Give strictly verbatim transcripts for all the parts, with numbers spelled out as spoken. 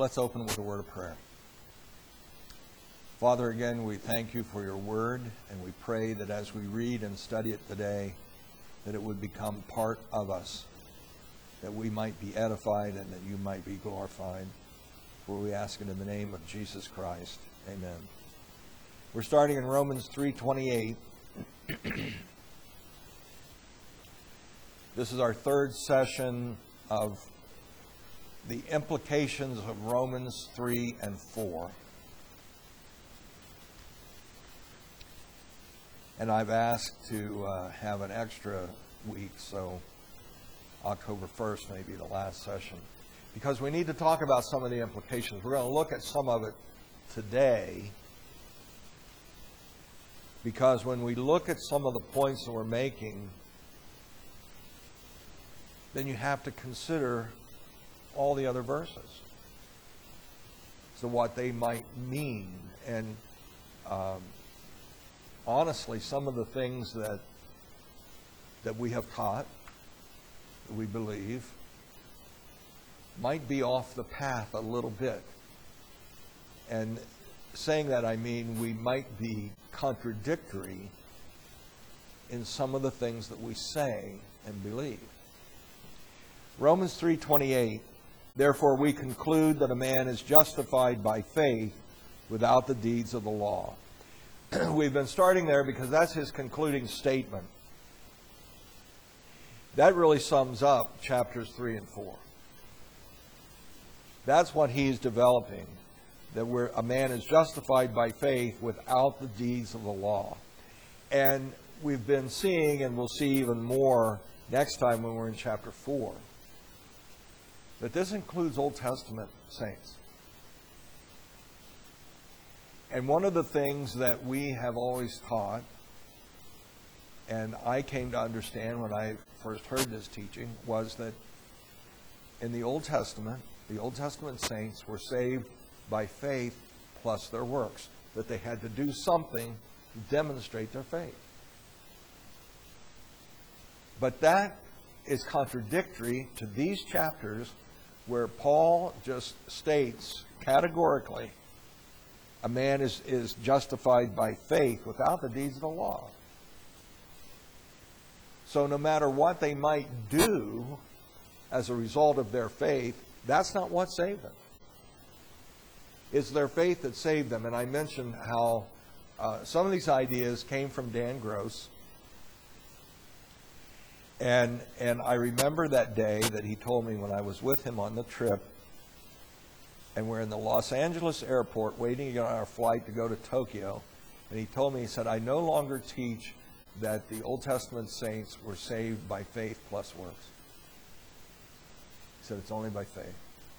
let's open with a word of prayer. Father, again, we thank you for your word, and we pray that as we read and study it today, that it would become part of us, that we might be edified and that you might be glorified. For we ask it in the name of Jesus Christ. Amen. We're starting in Romans three twenty-eight. This is our third session of the implications of Romans three and four. And I've asked to uh, have an extra week, so October first may be the last session, because we need to talk about some of the implications. We're going to look at some of it today, because when we look at some of the points that we're making, then you have to consider all the other verses, so what they might mean. And um, honestly, some of the things that that we have taught, that we believe, might be off the path a little bit. And saying that, I mean we might be contradictory in some of the things that we say and believe. Romans three twenty-eight, therefore we conclude that a man is justified by faith without the deeds of the law. We've been starting there because that's his concluding statement. That really sums up chapters three and four. That's what he's developing, that we're, a man is justified by faith without the deeds of the law. And we've been seeing, and we'll see even more next time when we're in chapter four, that this includes Old Testament saints. And one of the things that we have always taught, and I came to understand when I first heard this teaching, was that in the Old Testament, the Old Testament saints were saved by faith plus their works, that they had to do something to demonstrate their faith. But that is contradictory to these chapters where Paul just states categorically, a man is, is justified by faith without the deeds of the law. So no matter what they might do as a result of their faith, that's not what saved them. It's their faith that saved them. And I mentioned how uh, some of these ideas came from Dan Gross. And, and I remember that day that he told me when I was with him on the trip, and we're in the Los Angeles airport waiting to get on our flight to go to Tokyo. And he told me, he said, I no longer teach that the Old Testament saints were saved by faith plus works. He said, it's only by faith.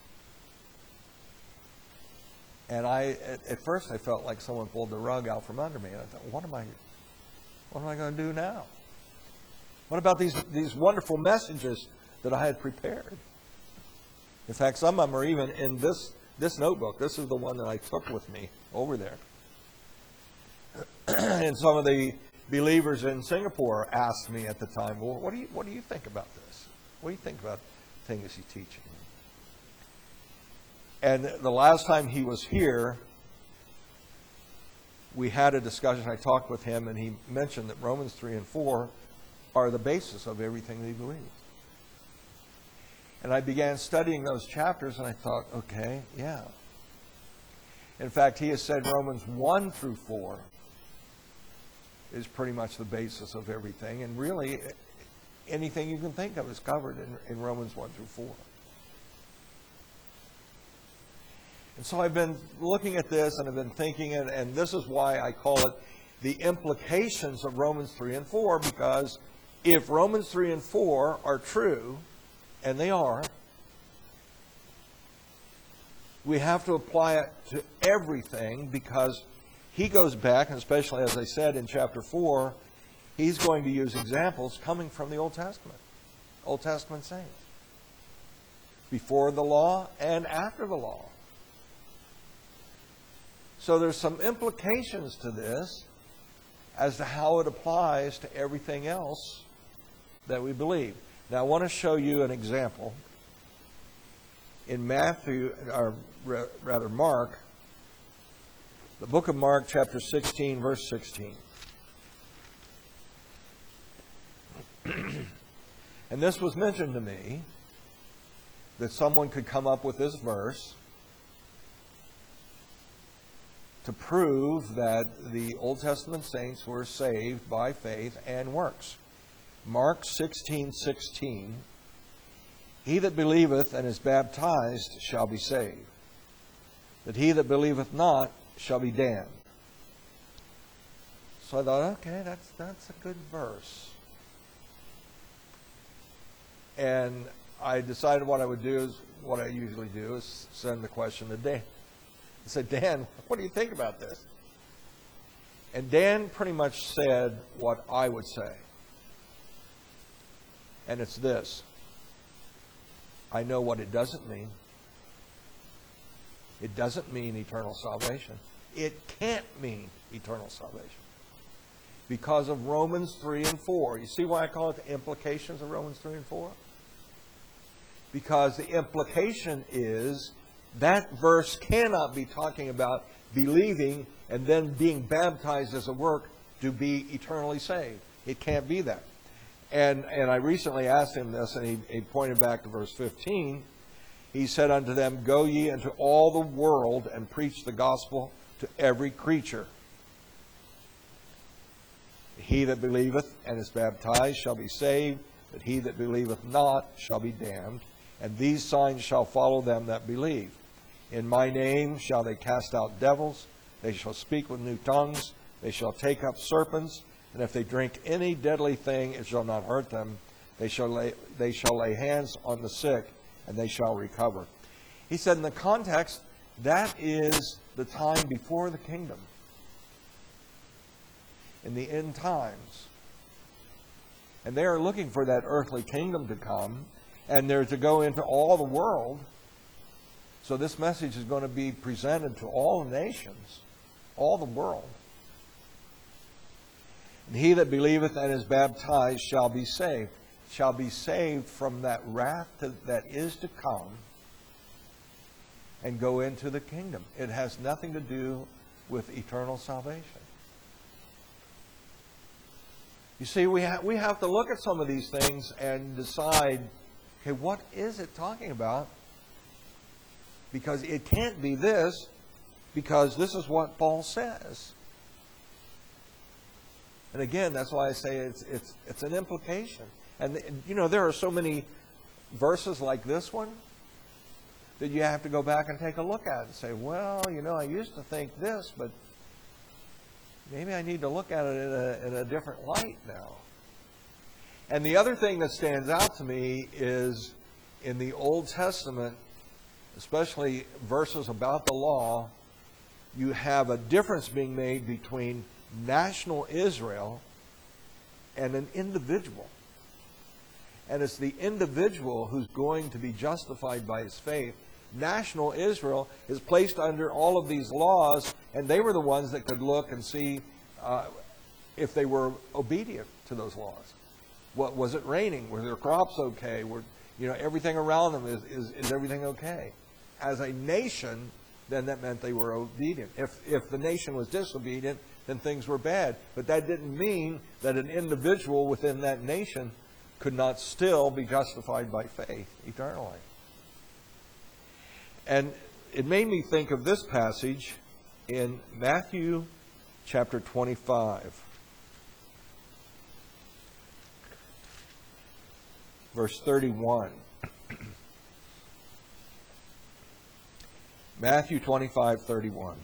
And I, at, at first I felt like someone pulled the rug out from under me. And I thought, what am I, what am I going to do now? What about these, these wonderful messages that I had prepared? In fact, some of them are even in this, this notebook. This is the one that I took with me over there. And some of the believers in Singapore asked me at the time, well, what do you, what do you think about this? What do you think about things he's teaching? And the last time he was here, we had a discussion. I talked with him, and he mentioned that Romans three and four are the basis of everything that he believes. And I began studying those chapters, and I thought, okay, yeah. In fact, he has said Romans one through four is pretty much the basis of everything. And really, anything you can think of is covered in, in Romans one through four. And so I've been looking at this, and I've been thinking, and, and this is why I call it the implications of Romans three and four, because if Romans three and four are true, and they are, we have to apply it to everything, because he goes back, and especially as I said in chapter four, he's going to use examples coming from the Old Testament, Old Testament saints, before the law and after the law. So there's some implications to this as to how it applies to everything else that we believe. Now, I want to show you an example in Matthew, or rather Mark, the book of Mark, chapter sixteen, verse sixteen. And this was mentioned to me, that someone could come up with this verse to prove that the Old Testament saints were saved by faith and works. Mark sixteen sixteen, he that believeth and is baptized shall be saved, but he that believeth not shall be damned. So I thought, okay, that's that's a good verse. And I decided what I would do is, what I usually do is send the question to Dan. I said, Dan, what do you think about this? And Dan pretty much said what I would say. And it's this. I know what it doesn't mean. It doesn't mean eternal salvation. It can't mean eternal salvation. Because of Romans three and four. You see why I call it the implications of Romans three and four? Because the implication is that verse cannot be talking about believing and then being baptized as a work to be eternally saved. It can't be that. And and I recently asked him this, and he, he pointed back to verse fifteen. He said unto them, go ye into all the world and preach the gospel to every creature. He that believeth and is baptized shall be saved, but he that believeth not shall be damned. And these signs shall follow them that believe. In my name shall they cast out devils. They shall speak with new tongues. They shall take up serpents. And if they drink any deadly thing, it shall not hurt them. They shall lay, they shall lay hands on the sick, and they shall recover. He said in the context, that is the time before the kingdom. In the end times. And they are looking for that earthly kingdom to come. And they're to go into all the world. So this message is going to be presented to all the nations, all the world. And he that believeth and is baptized shall be saved. Shall be saved from that wrath to, that is to come and go into the kingdom. It has nothing to do with eternal salvation. You see, we, ha- we have to look at some of these things and decide, okay, what is it talking about? Because it can't be this, because this is what Paul says. And again, that's why I say it's it's it's an implication. And, you know, there are so many verses like this one that you have to go back and take a look at and say, well, you know, I used to think this, but maybe I need to look at it in a, in a different light now. And the other thing that stands out to me is in the Old Testament, especially verses about the law, you have a difference being made between national Israel and an individual. And it's the individual who's going to be justified by his faith. National Israel is placed under all of these laws, and they were the ones that could look and see uh, if they were obedient to those laws. What was it raining? Were their crops okay? Were, you know, everything around them is, is, is everything okay? As a nation, then that meant they were obedient. If if the nation was disobedient, then things were bad. But that didn't mean that an individual within that nation could not still be justified by faith eternally. And it made me think of this passage in Matthew chapter twenty-five. Verse thirty-one. Matthew twenty-five, thirty-one.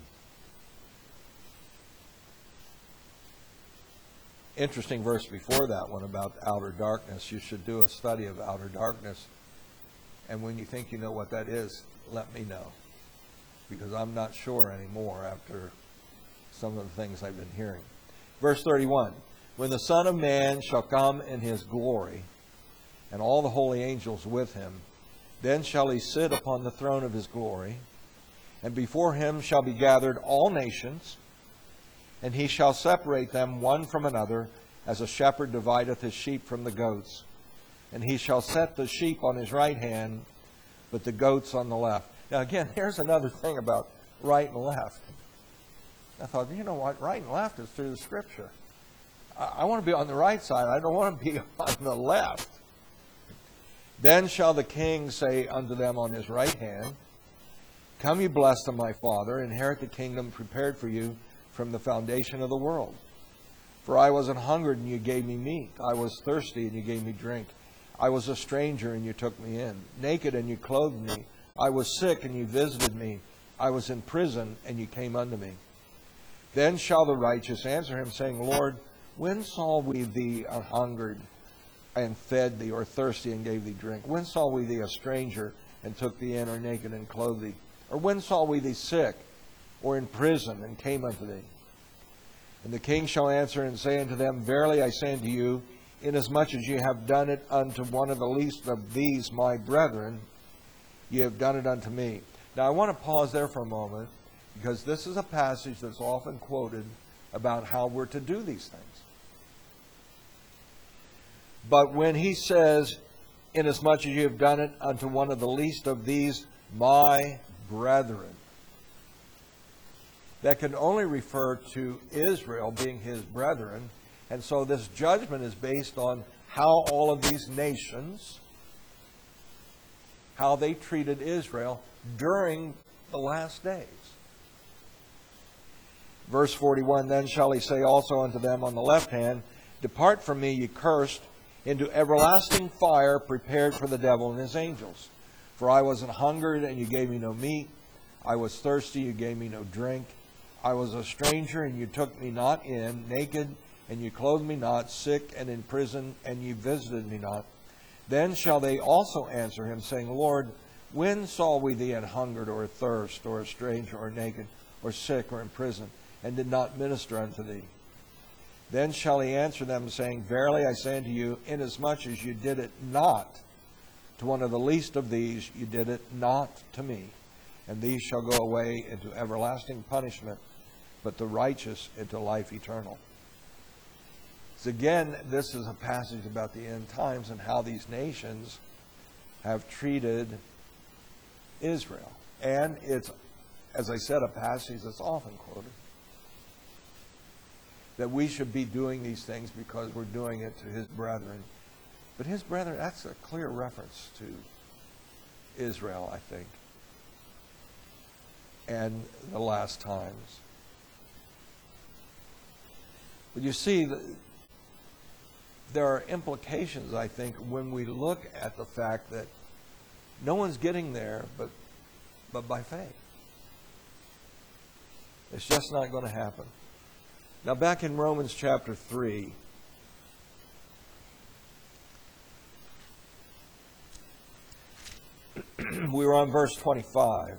Interesting verse before that one about outer darkness. You should do a study of outer darkness. And when you think you know what that is, let me know. Because I'm not sure anymore after some of the things I've been hearing. Verse thirty-one. When the Son of Man shall come in his glory, and all the holy angels with him, then shall he sit upon the throne of his glory, and before him shall be gathered all nations, and he shall separate them one from another, as a shepherd divideth his sheep from the goats. And he shall set the sheep on his right hand, but the goats on the left. Now again, here's another thing about right and left. I thought, you know what, right and left is through the Scripture. I, I want to be on the right side. I don't want to be on the left. Then shall the king say unto them on his right hand, Come, you blessed of my Father, inherit the kingdom prepared for you from the foundation of the world. For I was an hungered, and you gave me meat. I was thirsty, and you gave me drink. I was a stranger, and you took me in. Naked, and you clothed me. I was sick, and you visited me. I was in prison, and you came unto me. Then shall the righteous answer him, saying, Lord, when saw we thee an hungered, and fed thee, or thirsty, and gave thee drink? When saw we thee a stranger, and took thee in, or naked, and clothed thee? Or when saw we thee sick, or in prison, and came unto thee? And the king shall answer and say unto them, Verily I say unto you, inasmuch as ye have done it unto one of the least of these my brethren, ye have done it unto me. Now I want to pause there for a moment, because this is a passage that's often quoted about how we're to do these things. But when he says, inasmuch as ye have done it unto one of the least of these my brethren, that can only refer to Israel being his brethren. And so this judgment is based on how all of these nations, how they treated Israel during the last days. Verse forty-one, Then shall he say also unto them on the left hand, Depart from me, ye cursed, into everlasting fire prepared for the devil and his angels. For I was an hungered, and you gave me no meat. I was thirsty, you gave me no drink. I was a stranger, and you took me not in. Naked, and you clothed me not. Sick, and in prison, and you visited me not. Then shall they also answer him, saying, Lord, when saw we thee an hungered, or athirst, or a stranger, or naked, or sick, or in prison, and did not minister unto thee? Then shall he answer them, saying, Verily I say unto you, inasmuch as you did it not to one of the least of these, you did it not to me. And these shall go away into everlasting punishment, but the righteous into life eternal. So again, this is a passage about the end times and how these nations have treated Israel. And it's, as I said, a passage that's often quoted. That we should be doing these things because we're doing it to his brethren. But his brethren, that's a clear reference to Israel, I think, and the last times. But you see, there are implications, I think, when we look at the fact that no one's getting there but, but by faith. It's just not going to happen. Now, back in Romans chapter three, we were on verse twenty-five.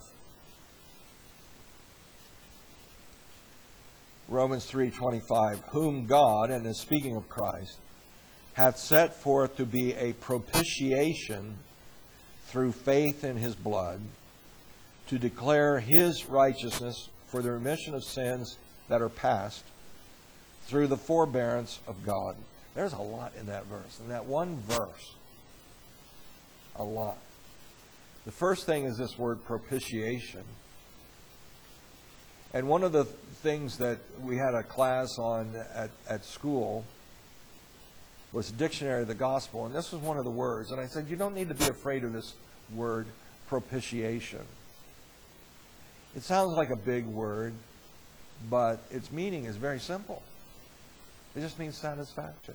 Romans three twenty-five, whom God, and is speaking of Christ, hath set forth to be a propitiation through faith in his blood, to declare his righteousness for the remission of sins that are past, through the forbearance of God. There's a lot in that verse. In that one verse, a lot. The first thing is this word propitiation. And one of the things that we had a class on at, at school was Dictionary of the Gospel, and this was one of the words. And I said, you don't need to be afraid of this word propitiation. It sounds like a big word, but its meaning is very simple. It just means satisfaction.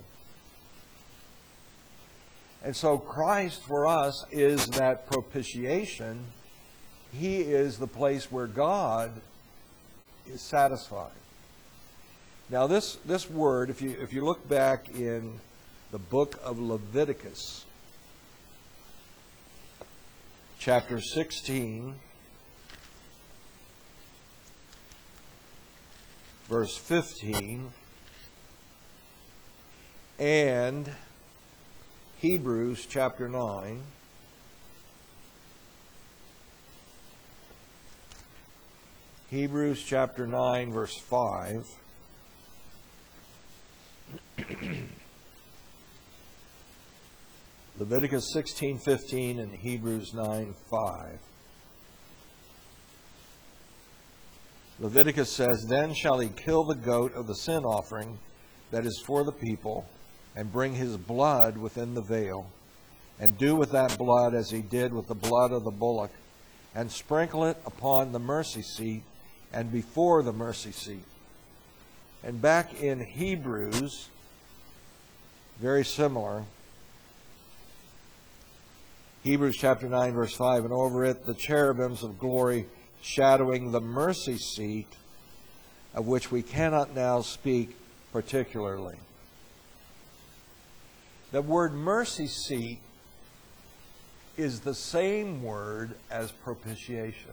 And so Christ for us is that propitiation. He is the place where God is satisfied. Now this, this word, if you, if you look back in the book of Leviticus, chapter sixteen, verse fifteen, and Hebrews chapter nine, Hebrews chapter nine, verse five. Leviticus sixteen fifteen and Hebrews nine five. Leviticus says, "Then shall he kill the goat of the sin offering that is for the people, and bring his blood within the veil, and do with that blood as he did with the blood of the bullock, and sprinkle it upon the mercy seat and before the mercy seat." And back in Hebrews, very similar, Hebrews chapter nine, verse five, "And over it the cherubims of glory shadowing the mercy seat, of which we cannot now speak particularly." The word mercy seat is the same word as propitiation.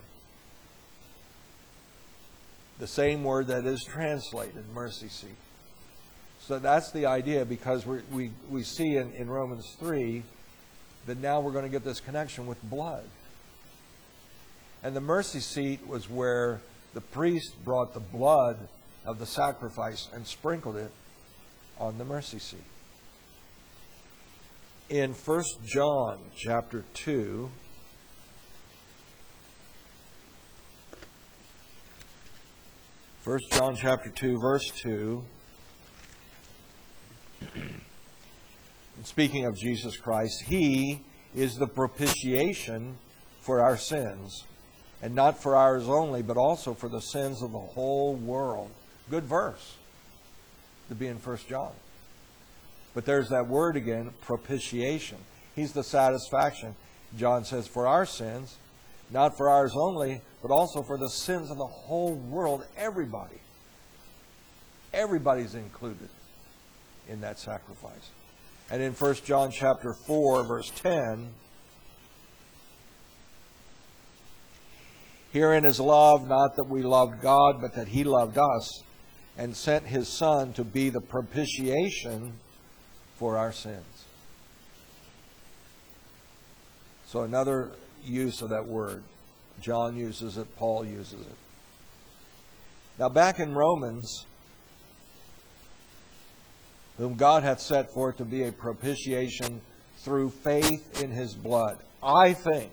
The same word that is translated mercy seat. So that's the idea, because we we we see in, in Romans three that now we're going to get this connection with blood. And the mercy seat was where the priest brought the blood of the sacrifice and sprinkled it on the mercy seat. In First John chapter two, First John chapter two, verse two, speaking of Jesus Christ, "He is the propitiation for our sins, and not for ours only, but also for the sins of the whole world." Good verse to be in First John. But there's that word again, propitiation. He's the satisfaction. John says, for our sins, not for ours only, but also for the sins of the whole world. Everybody. Everybody's included in that sacrifice. And in First John chapter four, verse ten, "Herein is love, not that we loved God, but that He loved us, and sent His Son to be the propitiation for our sins." So another use of that word. John uses it, Paul uses it. Now back in Romans, "Whom God hath set forth to be a propitiation through faith in His blood." I think,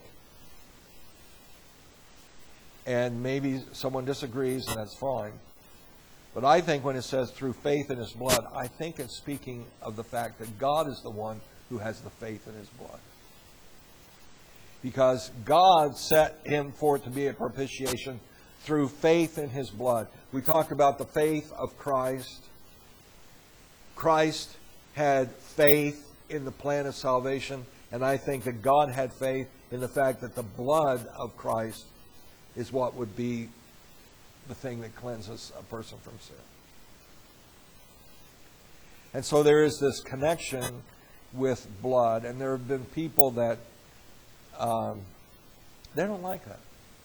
and maybe someone disagrees, and that's fine, but I think when it says through faith in His blood, I think it's speaking of the fact that God is the one who has the faith in His blood. Because God set Him forth to be a propitiation through faith in His blood. We talked about the faith of Christ. Christ had faith in the plan of salvation, and I think that God had faith in the fact that the blood of Christ is what would be the thing that cleanses a person from sin. And so there is this connection with blood, and there have been people that um, they don't like that.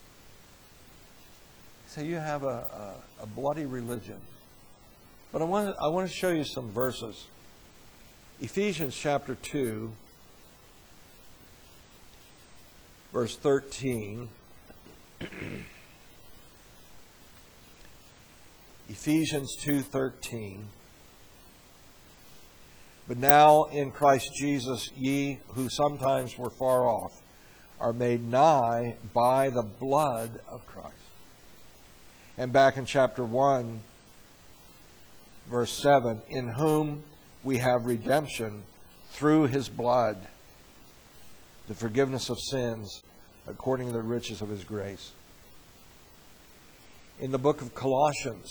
So you have a, a, a bloody religion. But I want to, I want to show you some verses. Ephesians chapter two, verse thirteen. Ephesians two thirteen. "But now in Christ Jesus ye who sometimes were far off are made nigh by the blood of Christ." And back in chapter one, verse seven, "In whom we have redemption through His blood, the forgiveness of sins, according to the riches of His grace." In the book of Colossians,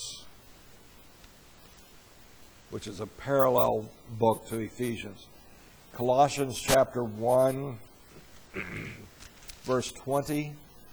which is a parallel book to Ephesians, Colossians chapter one, verse twenty,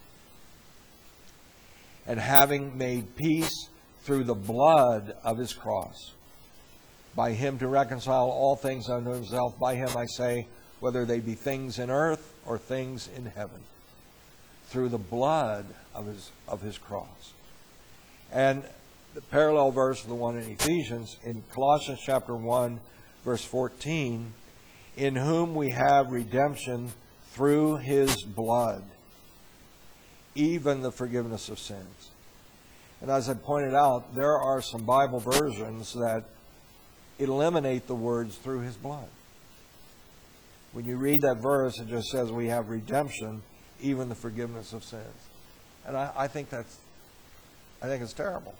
"And having made peace through the blood of His cross, by Him to reconcile all things unto Himself. By Him, I say, whether they be things in earth or things in heaven." Through the blood of His, of His cross. And the parallel verse, the one in Ephesians, in Colossians chapter one, verse fourteen, "In whom we have redemption through His blood, even the forgiveness of sins." And as I pointed out, there are some Bible versions that eliminate the words "through His blood." When you read that verse, it just says we have redemption, even the forgiveness of sins. And I, I think that's I think it's terrible.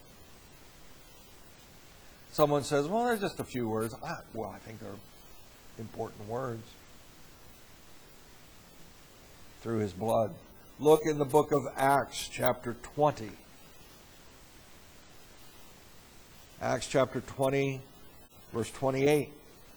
Someone says, well, they're just a few words. I, well, I think they're important words. Through his blood. Look in the book of Acts, chapter twenty. Acts chapter twenty, verse twenty-eight.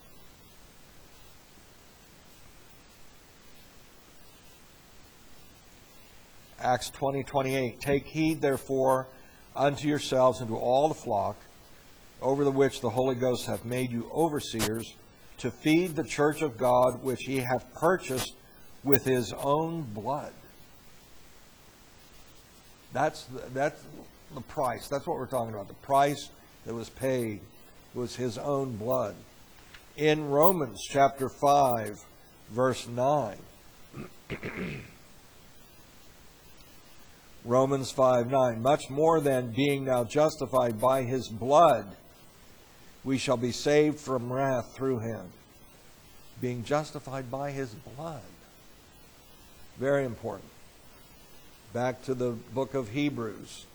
Acts twenty, twenty-eight. Take heed, therefore, unto yourselves and to all the flock, over the which the Holy Ghost hath made you overseers, to feed the church of God, which he hath purchased with his own blood. That's the, that's the price. That's what we're talking about. The price that was paid was his own blood. In Romans chapter five, verse nine. Romans five, nine. Much more than being now justified by his blood, we shall be saved from wrath through him. Being justified by his blood. Very important. Back to the book of Hebrews.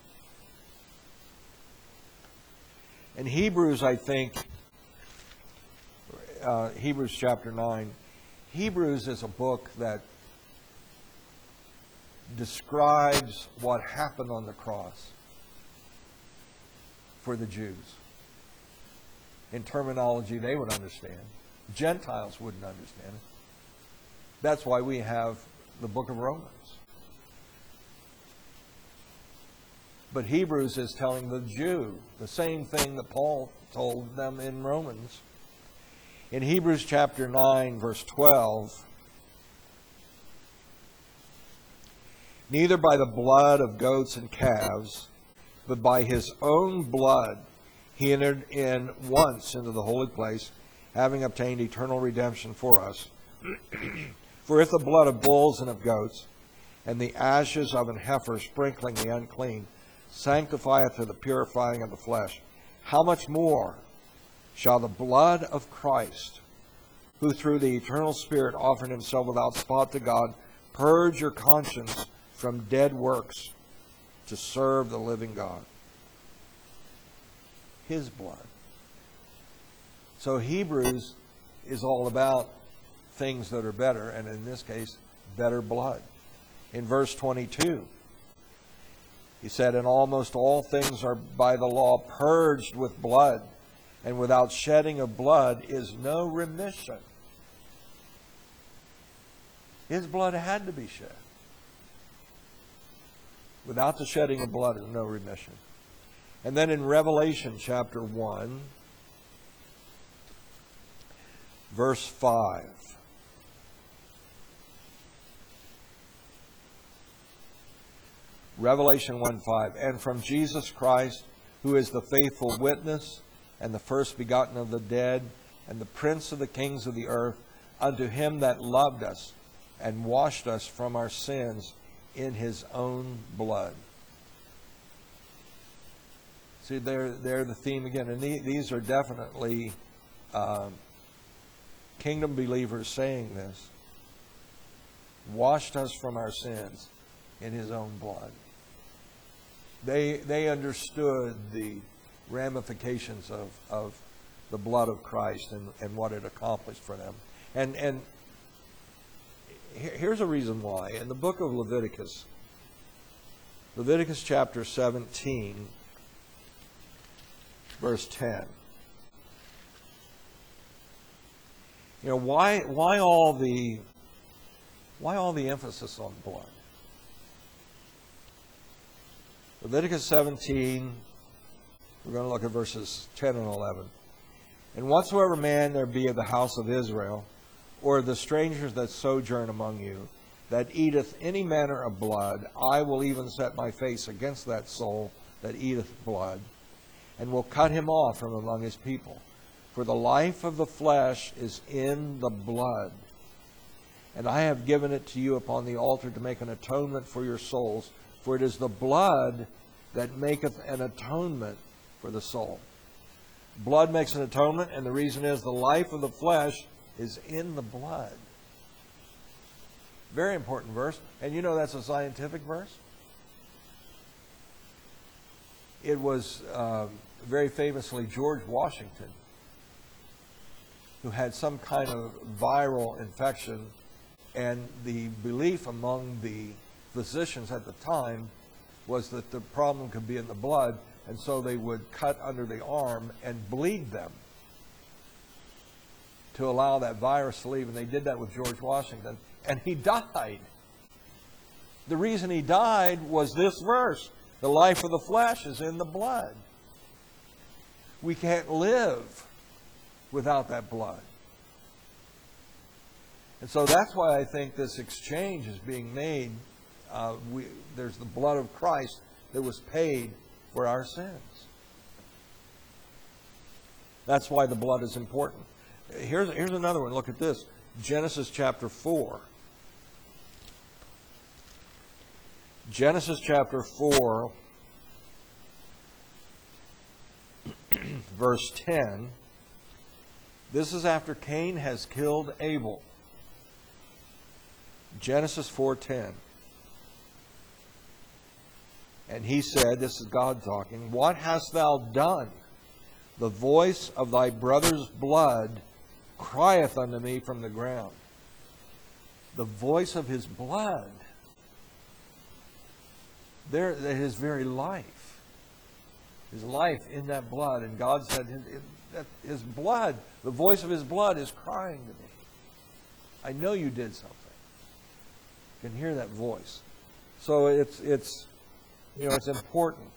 In Hebrews, I think, uh, Hebrews chapter nine, Hebrews is a book that describes what happened on the cross for the Jews. In terminology they would understand. Gentiles wouldn't understand it. That's why we have the book of Romans. But Hebrews is telling the Jew the same thing that Paul told them in Romans. In Hebrews chapter nine, verse twelve, neither by the blood of goats and calves, but by his own blood he entered in once into the holy place, having obtained eternal redemption for us. For if the blood of bulls and of goats, and the ashes of an heifer sprinkling the unclean, sanctifieth to the purifying of the flesh, how much more shall the blood of Christ, who through the eternal Spirit offered himself without spot to God, purge your conscience from dead works to serve the living God? His blood. So Hebrews is all about things that are better, and in this case, better blood. In verse twenty-two, he said, and almost all things are by the law purged with blood, and without shedding of blood is no remission. His blood had to be shed. Without the shedding of blood is no remission. And then in Revelation chapter one, verse five. Revelation one five. And from Jesus Christ, who is the faithful witness, and the first begotten of the dead, and the prince of the kings of the earth, unto him that loved us, and washed us from our sins in his own blood. See, they're, they're the theme again. And these are definitely um, kingdom believers saying this. Washed us from our sins in his own blood. They, they understood the ramifications of, of the blood of Christ and, and what it accomplished for them. And, and here's a reason why. In the book of Leviticus, Leviticus chapter seventeen, verse ten. You know, why why all the why all the emphasis on blood? Leviticus seventeen, we're going to look at verses ten and eleven. And whatsoever man there be of the house of Israel, or the strangers that sojourn among you, that eateth any manner of blood, I will even set my face against that soul that eateth blood, and will cut him off from among his people. For the life of the flesh is in the blood. And I have given it to you upon the altar to make an atonement for your souls. For it is the blood that maketh an atonement for the soul. Blood makes an atonement, and the reason is the life of the flesh is in the blood. Very important verse. And you know that's a scientific verse. it was uh, very famously George Washington who had some kind of viral infection, and the belief among the physicians at the time was that the problem could be in the blood, and so they would cut under the arm and bleed them to allow that virus to leave, and they did that with George Washington, and he died. The reason he died was this verse: the life of the flesh is in the blood. We can't live without that blood. And so that's why I think this exchange is being made. Uh, we, there's the blood of Christ that was paid for our sins. That's why the blood is important. Here's, here's another one. Look at this. Genesis chapter four. Genesis chapter four, verse ten. This is after Cain has killed Abel. Genesis four ten. And he said, this is God talking, "What hast thou done? The voice of thy brother's blood crieth unto me from the ground." The voice of his blood. There, his very life. His life in that blood. And God said, his blood, the voice of his blood is crying to me. I know you did something. You can hear that voice. So it's, it's, you know, it's important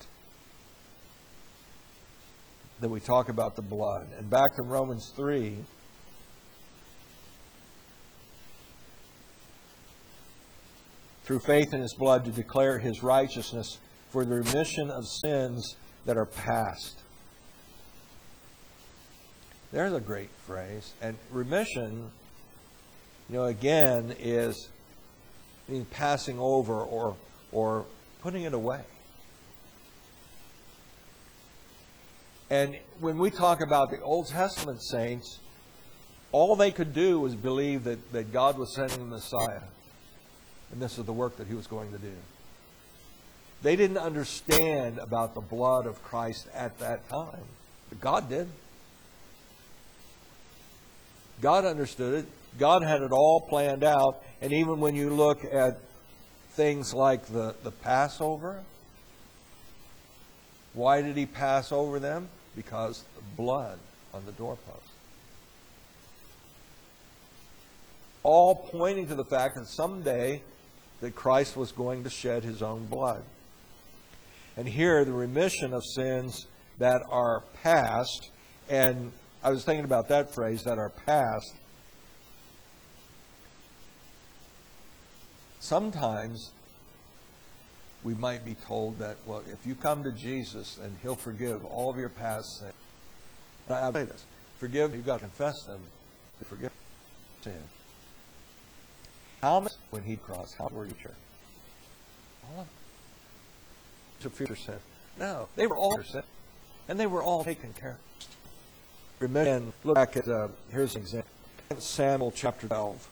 that we talk about the blood. And back to Romans three. Through faith in his blood to declare his righteousness for the remission of sins that are past. There's a great phrase. And remission, you know, again, is being passing over or, or putting it away. And when we talk about the Old Testament saints, all they could do was believe that, that God was sending the Messiah. And this is the work that he was going to do. They didn't understand about the blood of Christ at that time. But God did. God understood it. God had it all planned out. And even when you look at things like the, the Passover, why did he pass over them? Because of blood on the doorpost. All pointing to the fact that someday that Christ was going to shed his own blood. And here, the remission of sins that are past, and I was thinking about that phrase, that are past. Sometimes we might be told that, well, if you come to Jesus, and he'll forgive all of your past sins. And I'll say this: forgive, you've got to confess them to forgive sin. How much when he crossed? How were you sure? All of them. To future sin. No, they were all sin, and they were all taken care of. Remember, and look back at uh, here's an example. Samuel chapter twelve,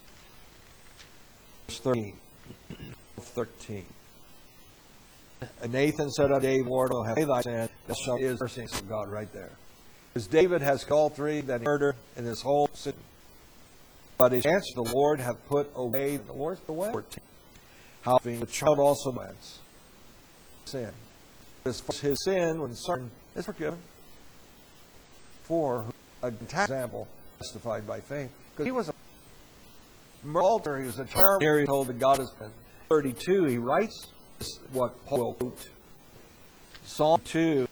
verse thirteen. thirteen. And Nathan said unto David, "Lord, will have thy sin, that shall is mercy of God," right there. Because David has called three that he murdered in his whole city. But his answer, the Lord hath put away, the Lord's the way. How the child also went sin. As far as his sin, when certain is forgiven. For an example, justified by faith. Because he was a murderer, he was a terrible. Here he told that God has been. thirty-two, he writes what Paul wrote. Psalm two.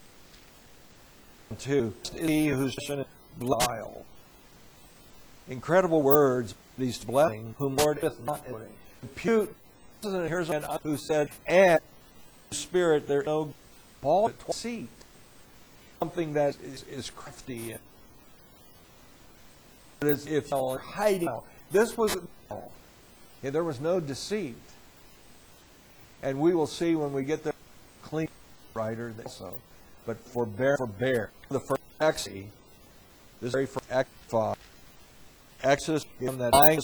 two. He whose sin vile. Incredible words, these blessings, whom Lord is not impute. Here's one who said, and spirit, there's no ball deceit. Something that is, is crafty. It is if you're hiding. This was, yeah, there was no deceit. And we will see when we get there, clean writer also. But forbear, forbear. The first Exodus, this very first Exodus, Exodus, given that I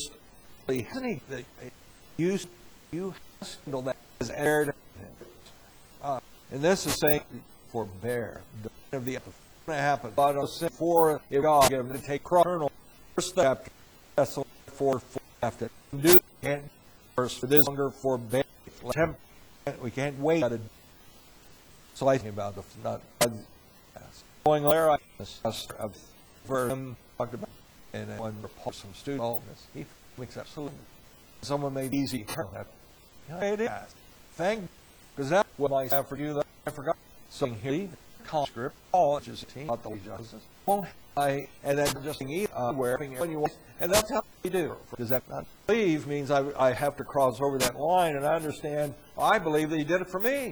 used you handle that as aired. Uh, And this is saying, forbear. Of the happen. But for if God given to take kernel first step for after do and first for this longer forbear. We can't wait. So I think about the not going there. I of for him talked about and one report some student he makes absolutely someone made easy. It is. Thank because that's what I have for you that I forgot. So here conscript all just about the justice. Won't I and then just eat uh, where when you want and that's how you do. Does that not believe means I I have to cross over that line and I understand I believe that he did it for me.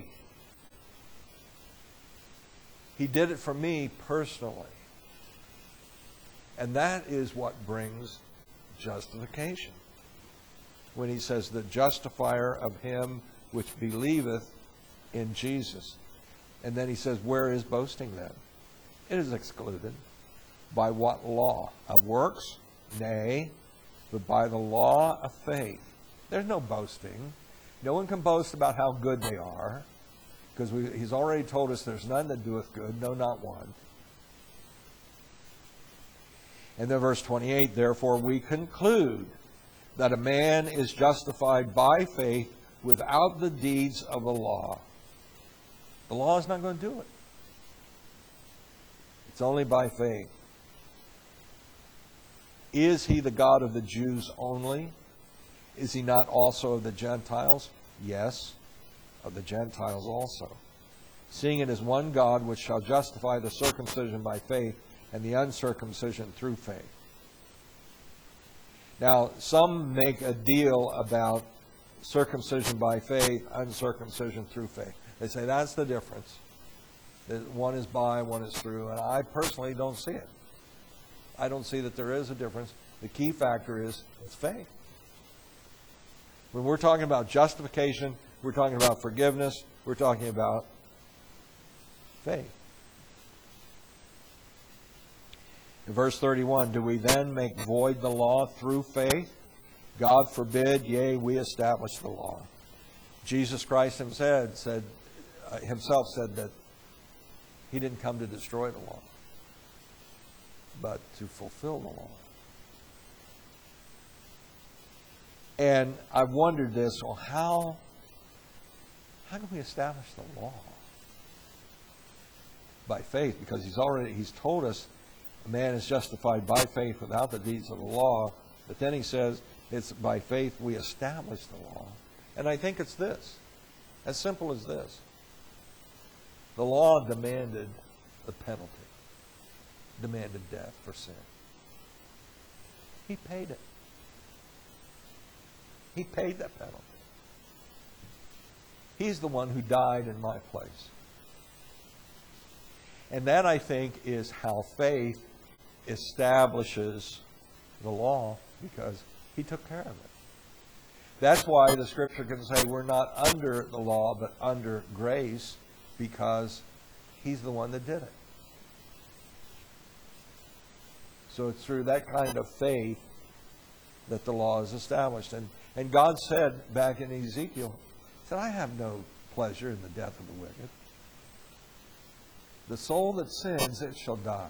He did it for me personally. And that is what brings justification. When he says, the justifier of him which believeth in Jesus. And then he says, where is boasting then? It is excluded. By what law? Of works? Nay, but by the law of faith. There's no boasting. No one can boast about how good they are. Because we, he's already told us there's none that doeth good, no, not one. And then verse twenty-eight, therefore we conclude that a man is justified by faith without the deeds of the law. The law is not going to do it. It's only by faith. Is he the God of the Jews only? Is he not also of the Gentiles? Yes, of the Gentiles also. Seeing it is one God which shall justify the circumcision by faith and the uncircumcision through faith. Now, some make a deal about circumcision by faith, uncircumcision through faith. They say that's the difference. One is by, one is through, and I personally don't see it. I don't see that there is a difference. The key factor is it's faith. When we're talking about justification, we're talking about forgiveness, we're talking about faith. In verse thirty-one, do we then make void the law through faith? God forbid, yea, we establish the law. Jesus Christ himself said, uh, himself said that he didn't come to destroy the law, but to fulfill the law. And I've wondered this, well, how, how can we establish the law? By faith, because he's already, he's told us a man is justified by faith without the deeds of the law. But then he says, it's by faith we establish the law. And I think it's this. As simple as this. The law demanded the penalty. Demanded death for sin. He paid it. He paid that penalty. He's the one who died in my place. And that, I think, is how faith establishes the law, because he took care of it. That's why the scripture can say we're not under the law, but under grace, because he's the one that did it. So it's through that kind of faith that the law is established. And, and God said back in Ezekiel, he said, I have no pleasure in the death of the wicked. The soul that sins, it shall die.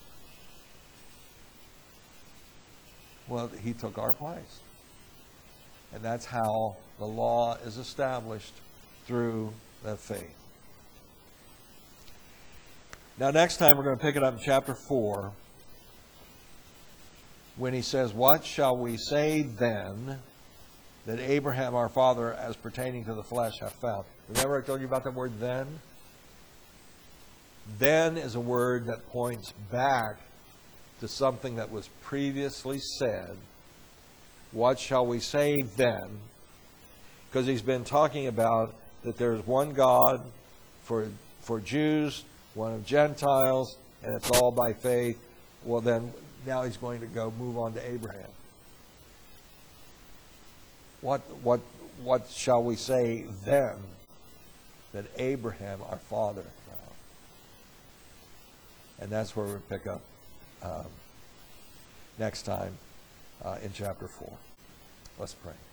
Well, he took our place. And that's how the law is established, through that faith. Now, next time we're going to pick it up in chapter four, when he says, what shall we say then that Abraham our father, as pertaining to the flesh, hath found? Remember I told you about the word then? Then is a word that points back to something that was previously said. What shall we say then? Because he's been talking about that there's one God for, for Jews, one of Gentiles, and it's all by faith. Well, then, now he's going to go move on to Abraham. What, what, what shall we say then that Abraham, our father, found? And that's where we'll pick up um, next time uh, in chapter four. Let's pray.